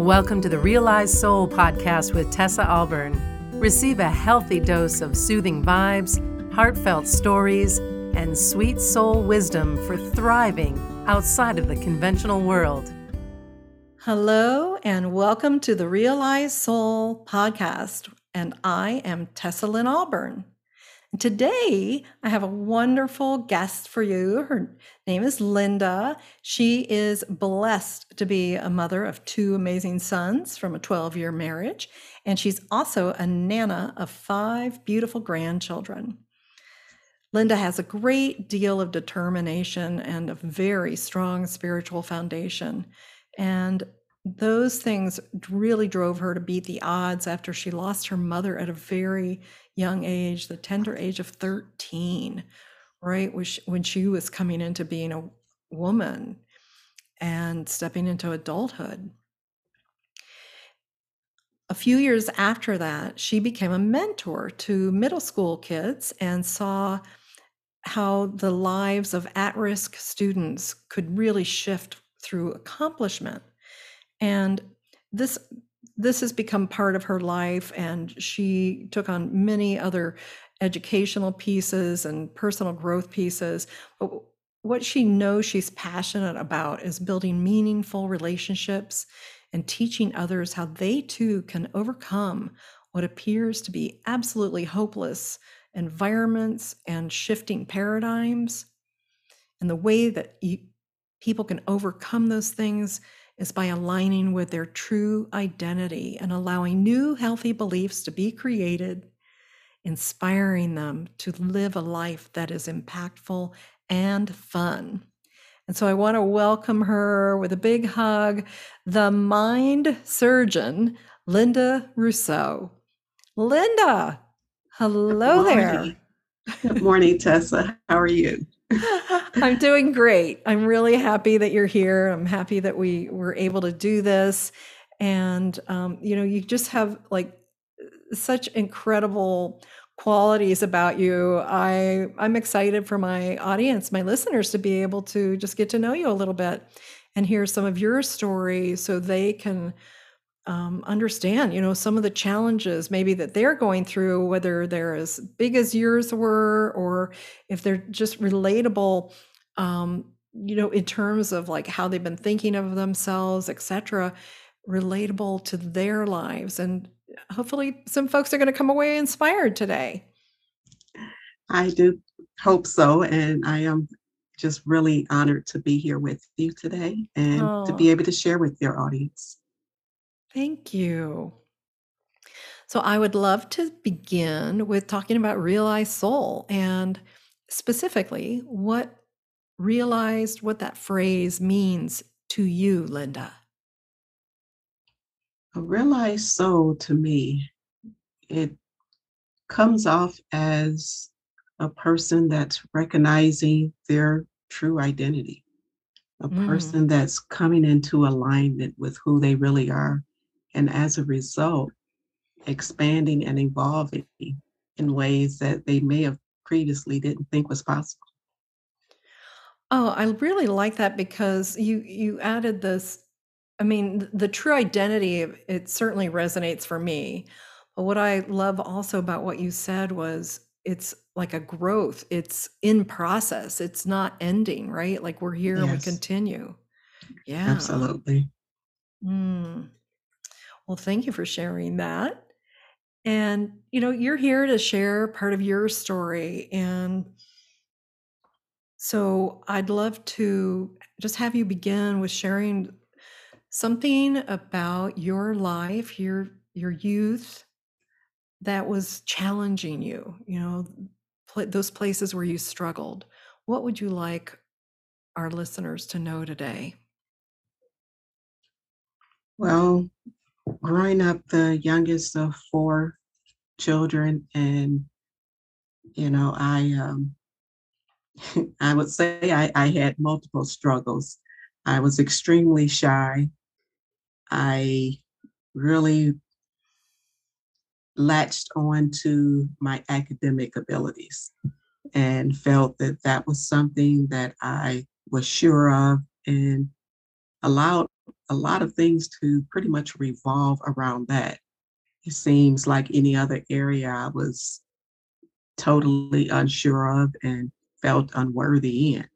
Welcome to the Realized Soul podcast with Tessa Alburn. Receive a healthy dose of soothing vibes, heartfelt stories, and sweet soul wisdom for thriving outside of the conventional world. Hello, and welcome to the Realized Soul podcast. And I am Tessa Lynn Alburn. And today, I have a wonderful guest for you. Her name is Linda. She is blessed to be a mother of two amazing sons from a 12-year marriage. And she's also a nana of 5 beautiful grandchildren. Linda has a great deal of determination and a very strong spiritual foundation. And those things really drove her to beat the odds after she lost her mother at a very young age, the tender age of 13, right? When she was coming into being a woman and stepping into adulthood. A few years after that, she became a mentor to middle school kids and saw how the lives of at-risk students could really shift through accomplishment. And this has become part of her life, and she took on many other educational pieces and personal growth pieces. But what she knows she's passionate about is building meaningful relationships and teaching others how they too can overcome what appears to be absolutely hopeless environments and shifting paradigms. And the way that people can overcome those things is by aligning with their true identity and allowing new healthy beliefs to be created, inspiring them to live a life that is impactful and fun. And so I want to welcome her with a big hug, the mind surgeon, Linda Rousseau. Linda, hello there. Good morning, Tessa. How are you? I'm doing great. I'm really happy that you're here. I'm happy that we were able to do this. And, you just have like such incredible qualities about you. I'm excited for my audience, my listeners, to be able to just get to know you a little bit and hear some of your story so they can understand, some of the challenges maybe that they're going through, whether they're as big as yours were, or if they're just relatable, in terms of like how they've been thinking of themselves, etc., relatable to their lives. And hopefully some folks are going to come away inspired today. I do hope so. And I am just really honored to be here with you today and to be able to share with your audience. Thank you. So I would love to begin with talking about Realized Soul and specifically what that phrase means to you, Linda. A realized soul to me, it comes off as a person that's recognizing their true identity, a person that's coming into alignment with who they really are. And as a result, expanding and evolving in ways that they may have previously didn't think was possible. Oh, I really like that because you added this. I mean, the true identity, it certainly resonates for me. But what I love also about what you said was it's like a growth. It's in process. It's not ending, right? Like we're here and we continue. Yeah. Absolutely. Well, thank you for sharing that. And, you're here to share part of your story. And so I'd love to just have you begin with sharing something about your life, your youth that was challenging you, those places where you struggled. What would you like our listeners to know today? Well, growing up the youngest of 4 children, and I would say I had multiple struggles. I was extremely shy. I really latched on to my academic abilities and felt that that was something that I was sure of, and allowed a lot of things to pretty much revolve around that. It seems like any other area I was totally unsure of and felt unworthy in.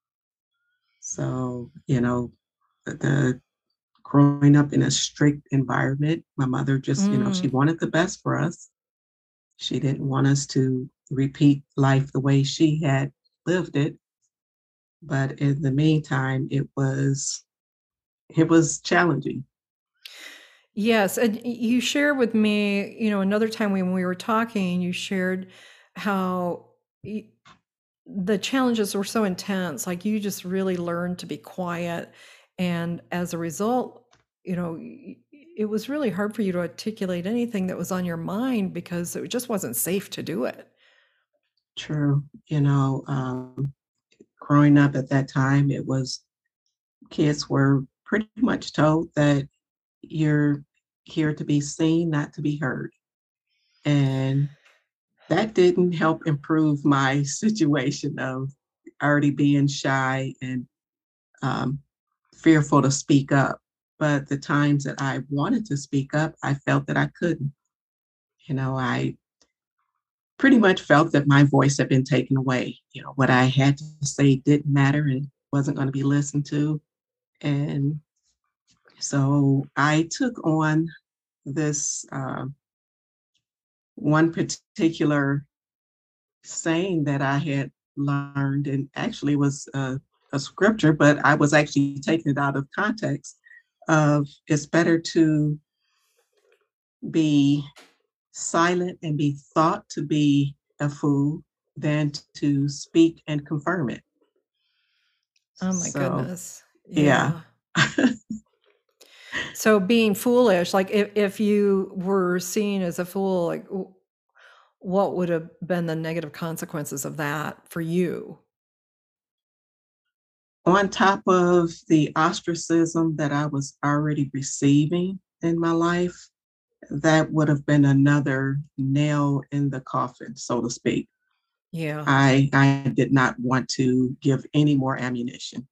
So, the growing up in a strict environment, my mother just, she Mm. wanted the best for us. She didn't want us to repeat life the way she had lived it. But in the meantime, it was challenging. Yes, and you shared with me, another time when we were talking, you shared how y the challenges were so intense, like, you just really learned to be quiet, and as a result, it was really hard for you to articulate anything that was on your mind because it just wasn't safe to do it. True. Growing up at that time, it was kids were pretty much told that you're here to be seen, not to be heard. And that didn't help improve my situation of already being shy and um, fearful to speak up. But the times that I wanted to speak up, I felt that I couldn't. I pretty much felt that my voice had been taken away. What I had to say didn't matter and wasn't going to be listened to. And so I took on this one particular saying that I had learned, and actually was a scripture, but I was actually taking it out of context. Of it's better to be silent and be thought to be a fool than to speak and confirm it. Oh my So goodness. yeah. Yeah. So being foolish, like, if you were seen as a fool, like, what would have been the negative consequences of that for you? On top of the ostracism that I was already receiving in my life, that would have been another nail in the coffin, so to speak. Yeah. I did not want to give any more ammunition.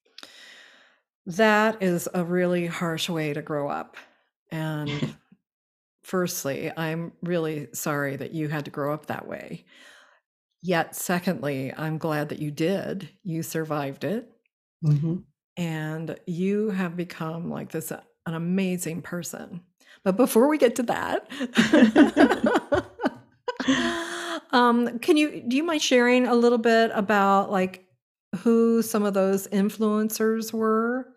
That is a really harsh way to grow up. And firstly, I'm really sorry that you had to grow up that way. Yet, secondly, I'm glad that you did. You survived it. Mhm. And you have become like this an amazing person. But before we get to that, do you mind sharing a little bit about like who some of those influencers were?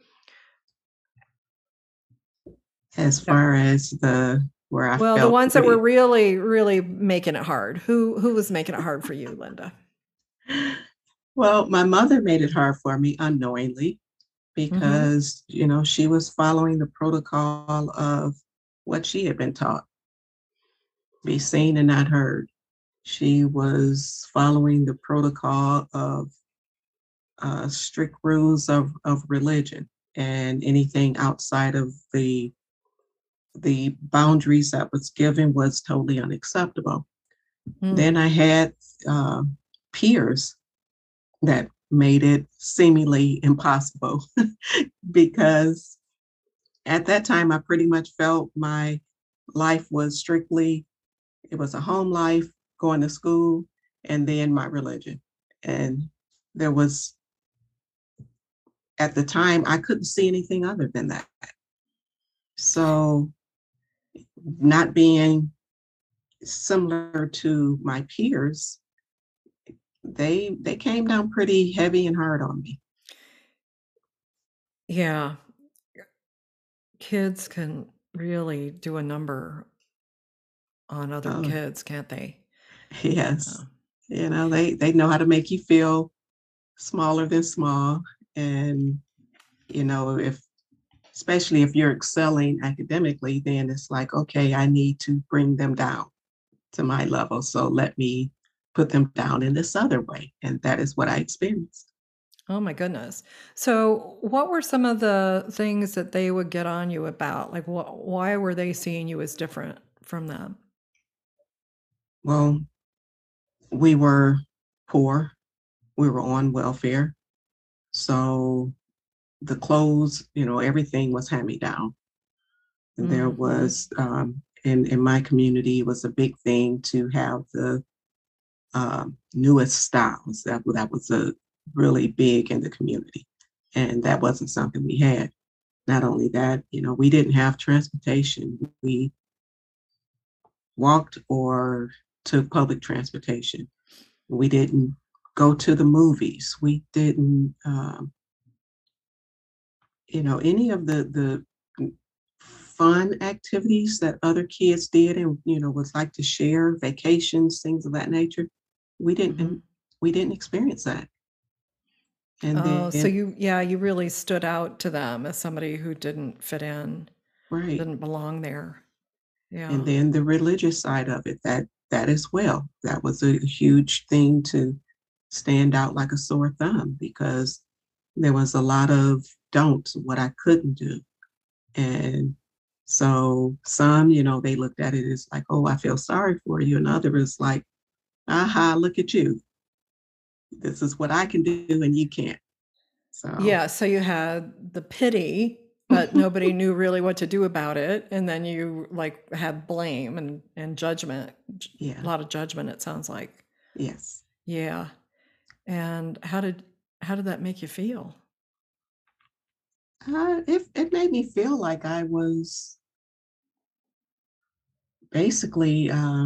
As That far as where I Well, the felt ones that were pretty. really, really making it hard. Who was making it hard for you, Linda? Well, my mother made it hard for me unknowingly Mhm. because, she was following the protocol of what she had been taught, be seen and not heard. She was following the protocol of strict rules of religion, and anything outside of the boundaries that was given was totally unacceptable. Then Mm. I had uh, peers that made it seemingly impossible because at that time I pretty much felt my life was strictly, it was a home life, going to school, and then my religion. And there was, at the time, I couldn't see anything other than that. So, not being similar to my peers, they came down pretty heavy and hard on me. Yeah, kids can really do a number on other Oh, kids, can't they? yes. Uh, They know how to make you feel smaller than small. And, if especially if you're excelling academically, then it's like, okay, I need to bring them down to my level. So let me put them down in this other way. And that is what I experienced. Oh my goodness. So, what were some of the things that they would get on you about? Like, why were they seeing you as different from them? Well, we were poor, we were on welfare. So the clothes, everything was hand me down. And there Hmm. was, in my community, it was a big thing to have the newest styles. That was a really big in the community. And that wasn't something we had. Not only that, we didn't have transportation. We walked or took public transportation. We didn't go to the movies. We didn't, any of the fun activities that other kids did and, was like to share vacations, things of that nature. We Hmm. didn't, we didn't experience that. And Oh, so then, you really stood out to them as somebody who didn't fit in, right. didn't belong there. And Yeah. then the religious side of it, that as well. That was a huge thing to stand out like a sore thumb because there was a lot of don'ts, what I couldn't do. And so some, they looked at it as like, oh, I feel sorry for you. And others like, aha, look at you. This is what I can do and you can't. So Yeah, so you had the pity, but nobody knew really what to do about it, and then you, like, had blame and judgment, a yeah, lot of judgment, it sounds like. yes. Yeah, and how did that make you feel? It made me feel like I was basically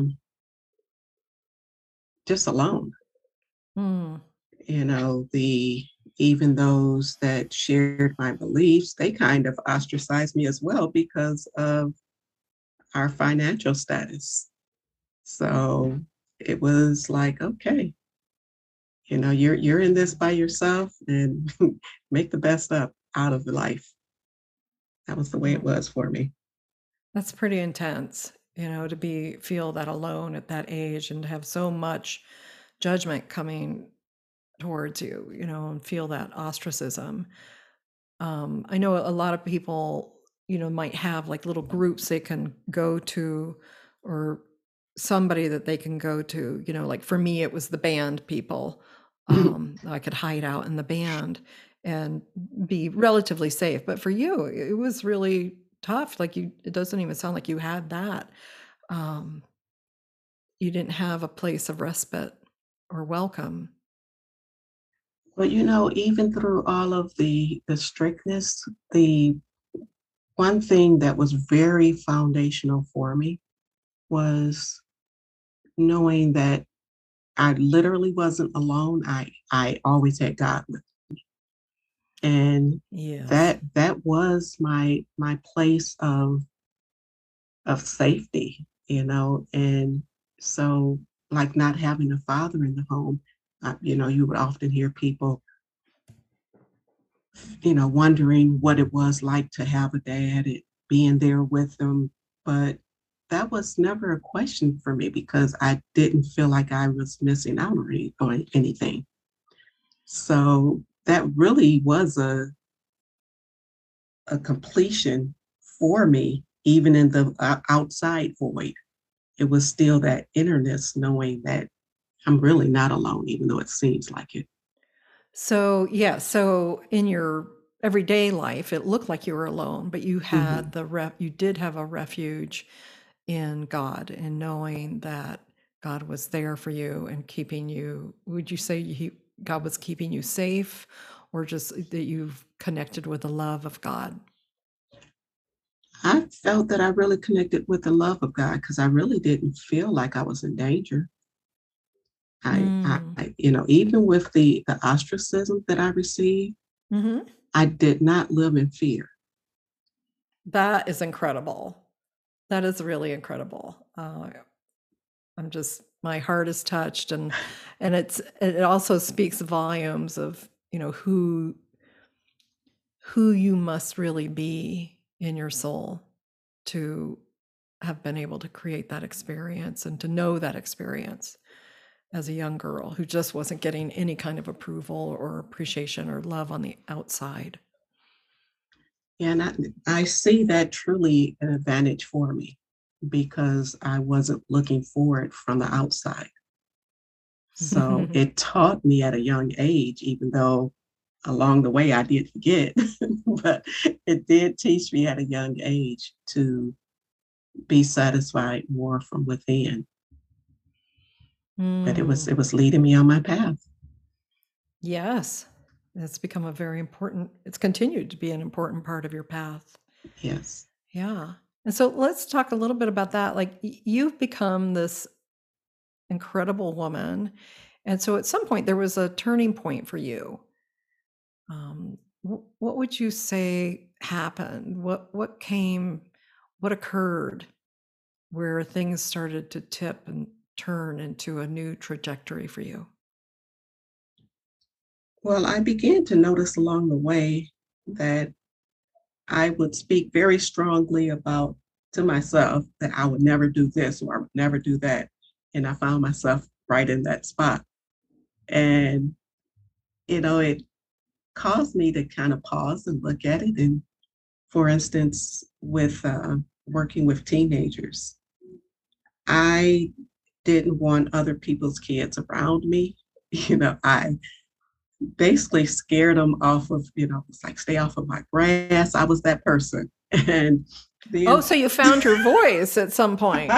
just alone. Mm, The even those that shared my beliefs, they kind of ostracized me as well because of our financial status. So it was like, okay, you're in this by yourself and make the best up out of the life. That was the way it mm. was for me. That's pretty intense, to feel that alone at that age and to have so much judgment coming towards you, and feel that ostracism. I know a lot of people, might have like little groups they can go to or somebody that they can go to, like for me, it was the band people. I could hide out in the band and be relatively safe. But for you, it was really tough. Like it doesn't even sound like you had that. Um, you didn't have a place of respite or welcome. But even through all of the strictness, the one thing that was very foundational for me was knowing that I literally wasn't alone. I always had God with me. And Yes. that was my place of safety, and so like not having a father in the home, you would often hear people, wondering what it was like to have a dad and being there with them. But that was never a question for me because I didn't feel like I was missing out on anything. So that really was a completion for me, even in the outside void. It was still that innerness knowing that I'm really not alone, even though it seems like it. So, yeah, so in your everyday life, it looked like you were alone, but Mhm. you did have a refuge in God and knowing that God was there for you and keeping you. Would you say God was keeping you safe or just that you've connected with the love of God? I felt that I really connected with the love of God because I really didn't feel like I was in danger. Mm. Even with the ostracism that I received, Hmm. I did not live in fear. That is incredible. That is really incredible. My heart is touched, and it also speaks volumes of who you must really be in your soul to have been able to create that experience and to know that experience as a young girl who just wasn't getting any kind of approval or appreciation or love on the outside. And I see that truly an advantage for me because I wasn't looking for it from the outside. So it taught me at a young age, even though along the way, I did forget, but it did teach me at a young age to be satisfied more from within. But Mm, it was leading me on my path. yes. It's become a very important, it's continued to be an important part of your path. Yes. Yeah. And so let's talk a little bit about that. Like you've become this incredible woman. And so at some point there was a turning point for you. What would you say happened? What came, what occurred where things started to tip and turn into a new trajectory for you? Well, I began to notice along the way that I would speak very strongly about to myself that I would never do this or I would never do that. And I found myself right in that spot. And, it caused me to kind of pause and look at it. And for instance, with working with teenagers, I didn't want other people's kids around me. I basically scared them off of, it's like, stay off of my grass. I was that person. And Oh, then so you found your voice at some point.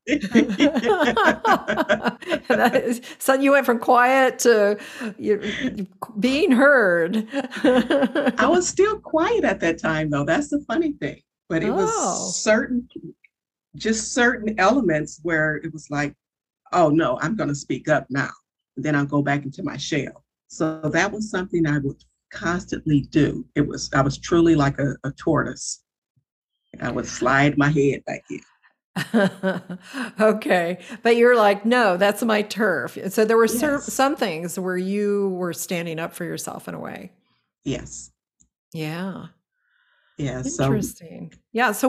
So you went from quiet to being heard. I was still quiet at that time, though. That's the funny thing. But it was Oh. just certain elements where it was like, oh no, I'm going to speak up now. And then I'll go back into my shell. So that was something I would constantly do. I was truly like a tortoise. I would slide my head back in. Okay. But you're like, no, that's my turf. So there were Yes. some things where you were standing up for yourself in a way. Yes. Yeah. Yeah. So Interesting. Yeah. So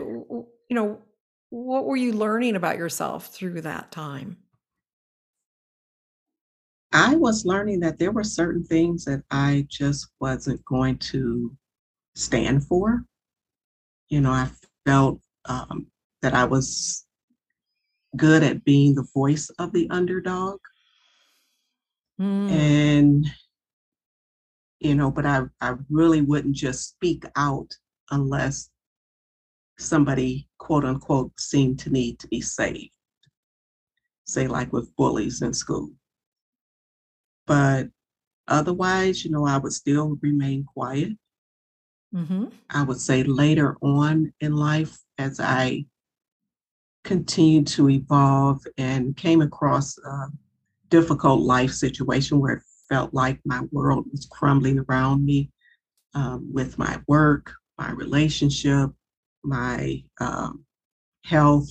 what were you learning about yourself through that time? I was learning that there were certain things that I just wasn't going to stand for. I felt that I was good at being the voice of the underdog. Mm. And, but I really wouldn't just speak out unless somebody, quote unquote, seemed to need to be saved, say, like with bullies in school. But otherwise, I would still remain quiet. Mm-hmm. I would say later on in life, as I continued to evolve and came across a difficult life situation where it felt like my world was crumbling around me, with my work, my relationship, my health.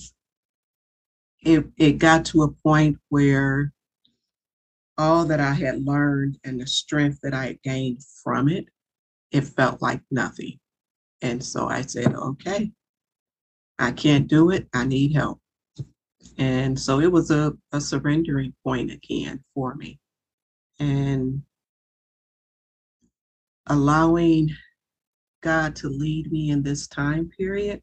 It got to a point where all that I had learned and the strength that I had gained from it, it felt like nothing. And so I said, okay, I can't do it. I need help. And so it was a surrendering point again for me. And allowing God to lead me in this time period,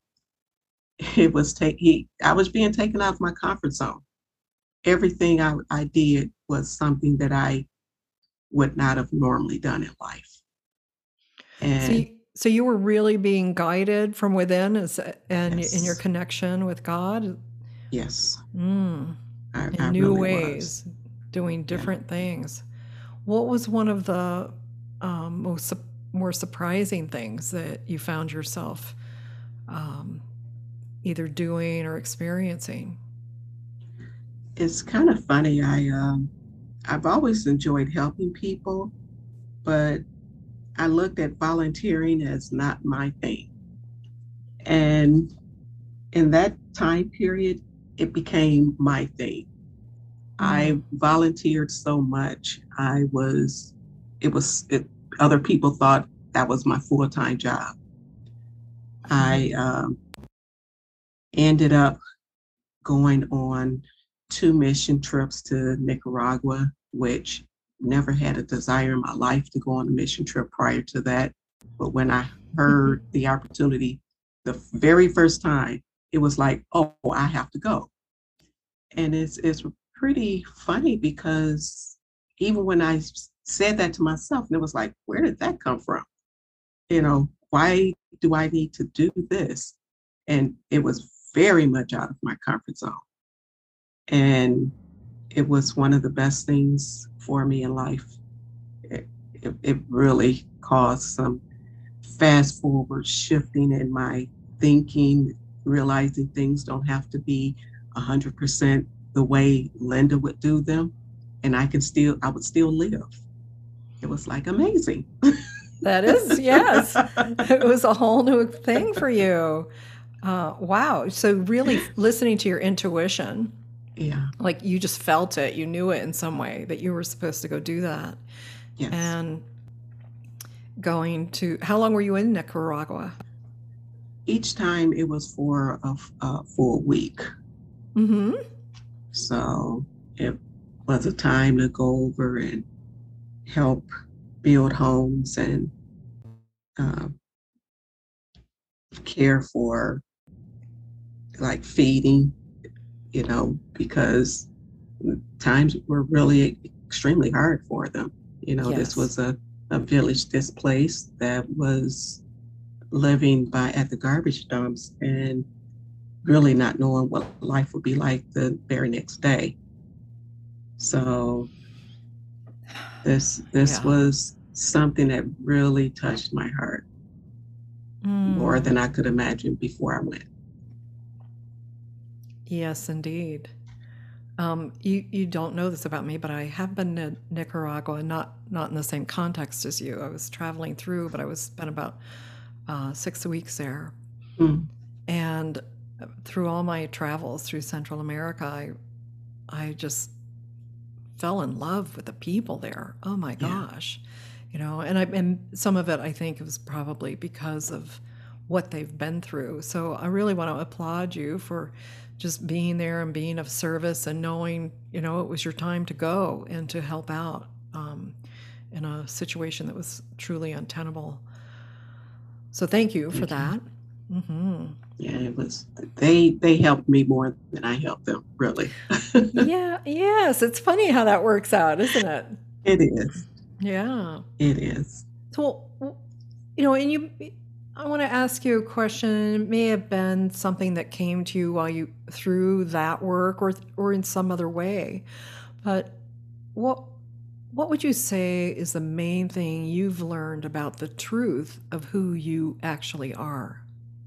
I was being taken out of my comfort zone. Everything I did was something that I would not have normally done in life. And So you were really being guided from within in your yes, connection with God? yes, Mm, I in new really was. ways, doing Yeah. different things. What was one of the more surprising things that you found yourself um, either doing or experiencing? It's kind of funny. I've always enjoyed helping people, but I looked at volunteering as not my thing. And in that time period, it became my thing. I Mm. volunteered so much. Other people thought that was my full-time job. I ended up going on 2 mission trips to Nicaragua, which never had a desire in my life to go on a mission trip prior to that. But when I heard the opportunity the very first time, it was like, oh, I have to go. And it's pretty funny because even when I said that to myself, and it was like, where did that come from? Why do I need to do this? And it was very much out of my comfort zone. And it was one of the best things for me in life. It really caused some fast forward shifting in my thinking, realizing things don't have to be 100% the way Linda would do them. And I would still live. It was like amazing. That is, yes. It was a whole new thing for you. Wow. So really listening to your intuition, Yeah. like you just felt it, you knew it in some way that you were supposed to go do that. Yes. And how long were you in Nicaragua? Each time it was for a full week. Mm-hmm. So it was a time to go over and help build homes and uh, care for, like, feeding, because times were really extremely hard for them. This Yes. was a village displaced that was living at the garbage dumps and really not knowing what life would be like the very next day. So this Yeah. was something that really touched my heart more than I could imagine before I went. Yes, indeed. You don't know this about me, but I have been to Nicaragua, not in the same context as you. I was traveling through, but I spent about 6 weeks there. Mm. And through all my travels through Central America, I just fell in love with the people there. Oh my gosh. And some of it I think was probably because of what they've been through. So I really want to applaud you for just being there and being of service and knowing, it was your time to go and to help out in a situation that was truly untenable. So thank you for that. Mm-hmm. Yeah, it was. They helped me more than I helped them, really. Yeah. Yes. It's funny how that works out, isn't it? It is. Yeah. It is. So, I want to ask you a question. It may have been something that came to you through that work or in some other way. But what would you say is the main thing you've learned about the truth of who you actually are?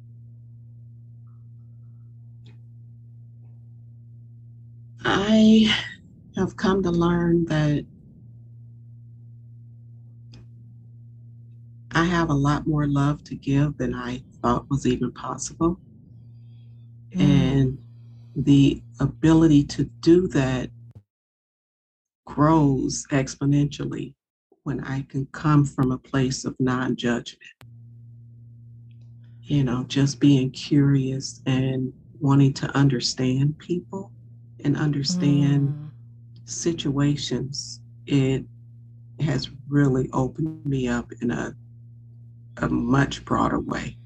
I have come to learn that I have a lot more love to give than I thought was even possible. And the ability to do that grows exponentially when I can come from a place of non-judgment. Just being curious and wanting to understand people and understand situations. It has really opened me up in a much broader way.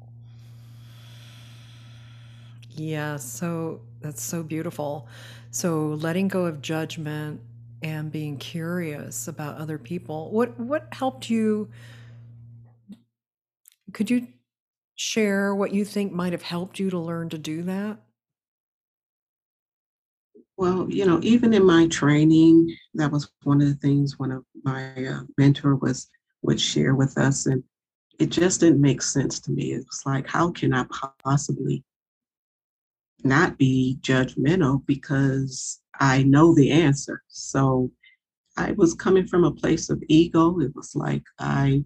Yeah, so that's so beautiful. So letting go of judgment and being curious about other people. What helped you? Could you share what you think might have helped you to learn to do that? Well, even in my training, that was one of the things one of my mentor would share with us, and it just didn't make sense to me. It was like, how can I possibly not be judgmental because I know the answer? So I was coming from a place of ego. It was like, I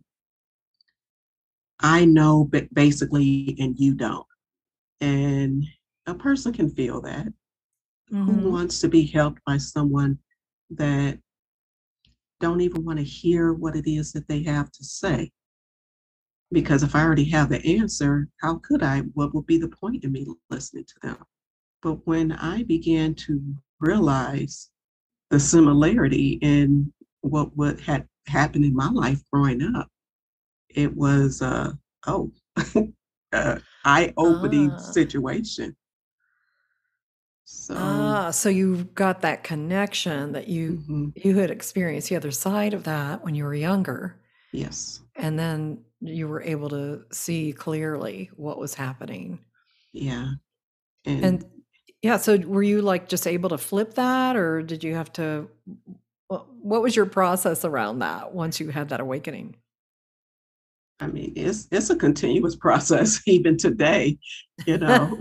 know basically, and you don't. And a person can feel that. Who wants to be helped by someone that don't even want to hear what it is that they have to say? Because if I already have the answer, how could I? What would be the point in me listening to them? But when I began to realize the similarity in what had happened in my life growing up, it was eye-opening situation. So, So you got that connection that mhm, you had experienced the other side of that when you were younger, yes. and then you were able to see clearly what was happening. Yeah. And And yeah, so were you like just able to flip that, or did you have to? What was your process around that once you had that awakening? I mean, it's a continuous process even today, you know.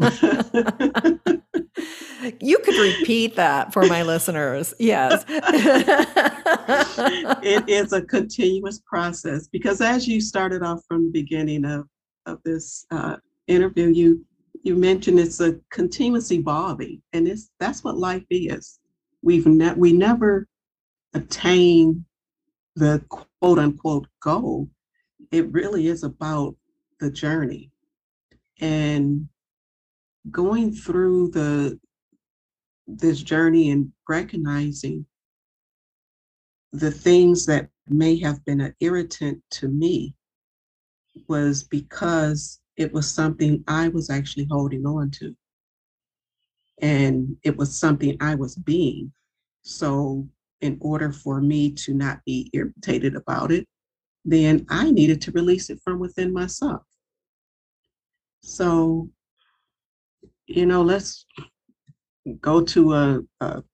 You could repeat that for my listeners. Yes. It is a continuous process because as you started off from the beginning of this interview, you mentioned it's a continuous evolving, and that's what life is. We never attain the quote unquote goal. It really is about the journey and going through the this journey and recognizing the things that may have been an irritant to me was because it was something I was actually holding on to. And it was something I was being. So, in order for me to not be irritated about it, then I needed to release it from within myself. So, let's go to a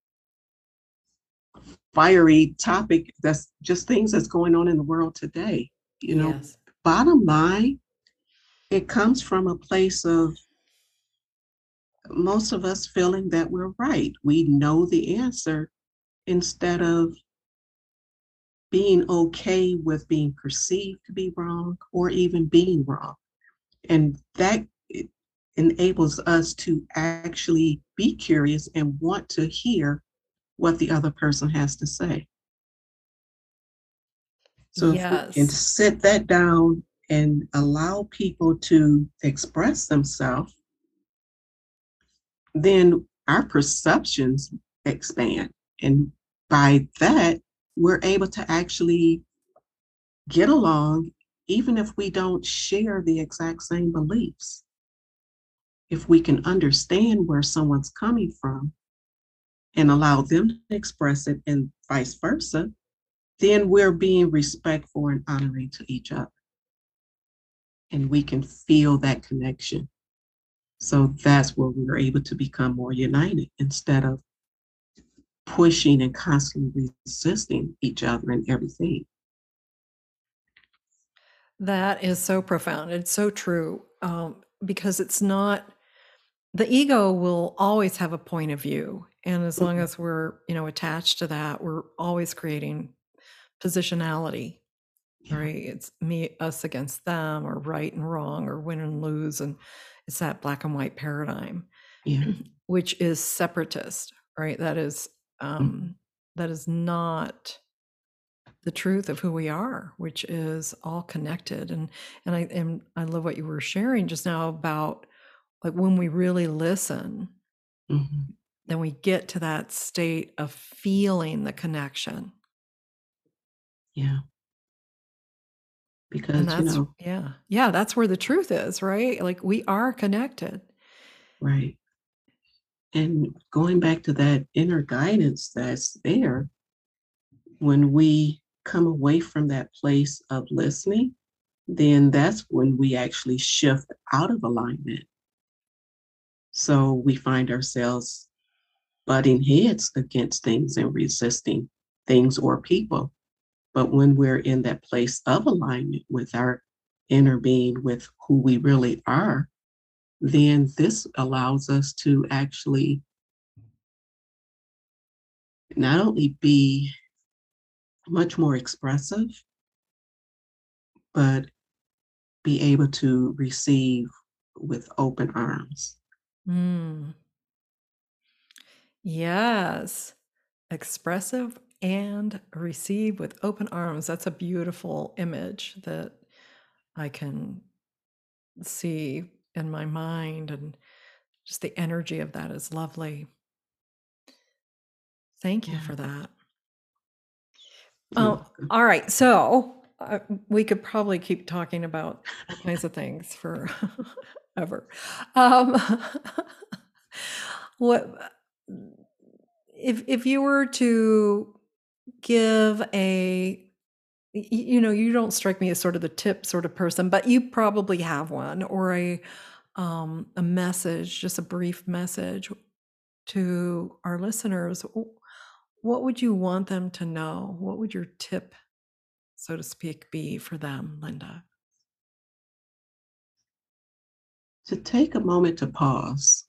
fiery topic that's just things that's going on in the world today. Yes. Bottom line, it comes from a place of most of us feeling that we're right. We know the answer instead of being okay with being perceived to be wrong or even being wrong. And that enables us to actually be curious and want to hear what the other person has to say. So if we can Yes. sit that down and allow people to express themselves, then our perceptions expand. And by that, we're able to actually get along, even if we don't share the exact same beliefs. If we can understand where someone's coming from and allow them to express it and vice versa, then we're being respectful and honoring to each other. And we can feel that connection. So that's where we're able to become more united instead of pushing and constantly resisting each other and everything. That is so profound. It's so true. Because it's not the ego will always have a point of view. And as long Mhm. as we're, attached to that, we're always creating positionality, Yeah, right? It's me, us against them, or right and wrong, or win and lose. And it's that black and white paradigm, yeah. which is separatist, right? Mhm. That is not the truth of who we are, which is all connected. And I love what you were sharing just now about like when we really listen, Mhm. then we get to that state of feeling the connection. Yeah, And because, that's yeah. Yeah, that's where the truth is, right? Like we are connected. right. And going back to that inner guidance that's there, when we come away from that place of listening, then that's when we actually shift out of alignment. So we find ourselves butting heads against things and resisting things or people. But when we're in that place of alignment with our inner being, with who we really are, then this allows us to actually not only be much more expressive, but be able to receive with open arms. Mm, yes. Expressive and receive with open arms. That's a beautiful image that I can see in my mind, and just the energy of that is lovely. Thank you Yeah, for that. you're welcome. All right. So we could probably keep talking about all kinds of things for ever. Um, What if you were to give you don't strike me as sort of the tip sort of person, but you probably have one, or a message, just a brief message to our listeners. What would you want them to know? What would your tip, so to speak, be for them, Linda? To take a moment to pause,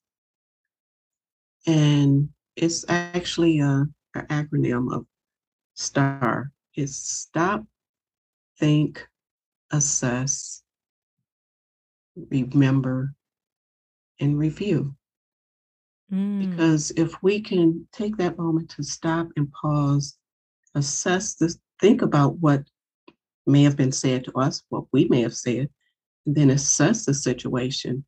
and it's actually an acronym of STAR. It's stop, think, assess, remember, and review. Because if we can take that moment to stop and pause, assess this, think about what may have been said to us, what we may have said, and then assess the situation,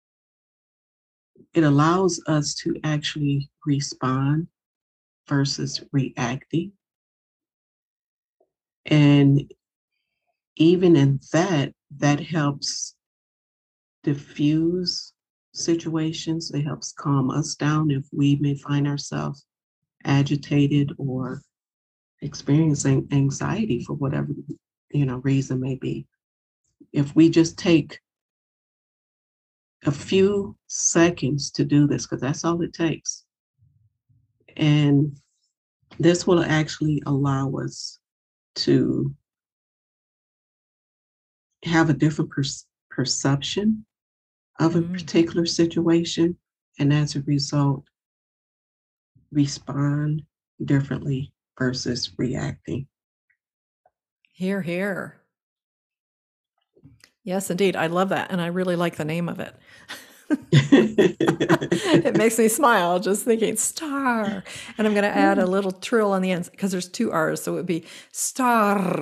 it allows us to actually respond versus reacting. And even in that, that helps diffuse situations. It helps calm us down if we may find ourselves agitated or experiencing anxiety for whatever reason may be. If we just take a few seconds to do this, because that's all it takes, and this will actually allow us to have a different perception of a particular situation, and as a result, respond differently versus reacting. Hear, hear. Yes, indeed. I love that. And I really like the name of it. It makes me smile just thinking STAR. And I'm going to add a little trill on the end because there's 2 R's. So it would be STAR.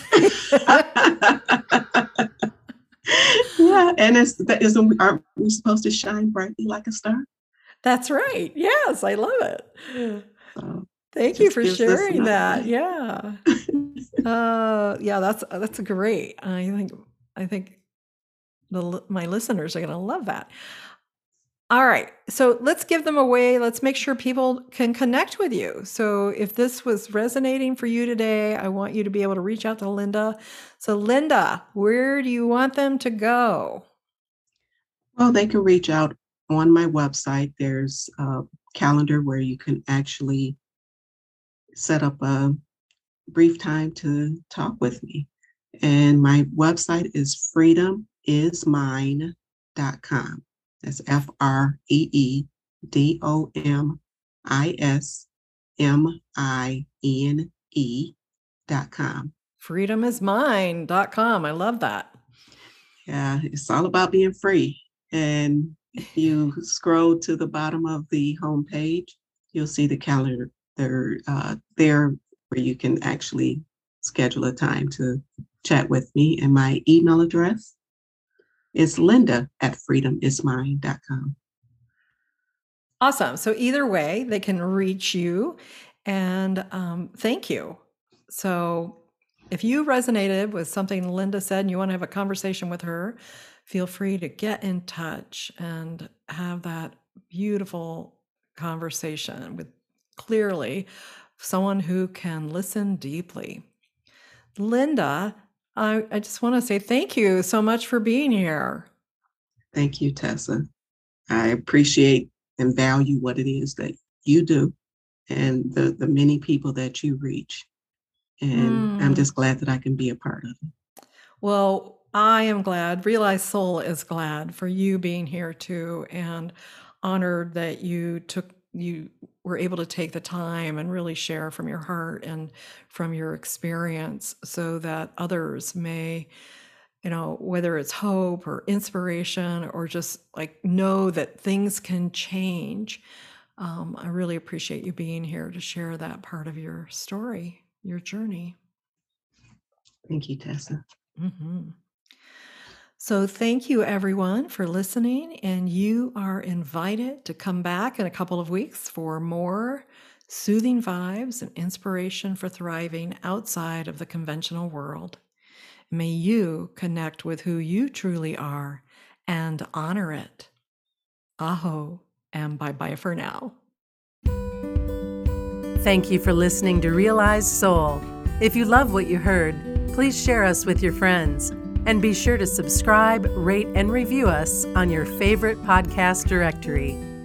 Yeah. And aren't we supposed to shine brightly like a star? That's right. Yes. I love it. So Thank you for sharing that. Yeah. Yeah, that's great. I think my listeners are going to love that. All right. So let's give them away. Let's make sure people can connect with you. So if this was resonating for you today, I want you to be able to reach out to Linda. So Linda, where do you want them to go? Well, they can reach out on my website. There's a calendar where you can actually set up a brief time to talk with me. And my website is freedomismine.com. That's FreedomIsmine.com. Freedomismine.com. I love that. Yeah, it's all about being free. And if you scroll to the bottom of the homepage, you'll see the calendar there where you can actually schedule a time to chat with me. And my email address is linda@freedomismine.com. Awesome. So either way, they can reach you. And thank you. So if you resonated with something Linda said and you want to have a conversation with her, feel free to get in touch and have that beautiful conversation with clearly someone who can listen deeply. Linda, I just want to say thank you so much for being here. Thank you, Tessa. I appreciate and value what it is that you do and the many people that you reach. And I'm just glad that I can be a part of it. Well, I am glad. Realize Soul is glad for you being here too, and honored that you were able to take the time and really share from your heart and from your experience so that others may, whether it's hope or inspiration or just like know that things can change. I really appreciate you being here to share that part of your story, your journey. Thank you, Tessa. Mm-hmm. So thank you everyone for listening, and you are invited to come back in a couple of weeks for more soothing vibes and inspiration for thriving outside of the conventional world. May you connect with who you truly are and honor it. Aho. And bye-bye for now. Thank you for listening to Realized Soul. If you love what you heard, please share us with your friends. And be sure to subscribe, rate, and review us on your favorite podcast directory.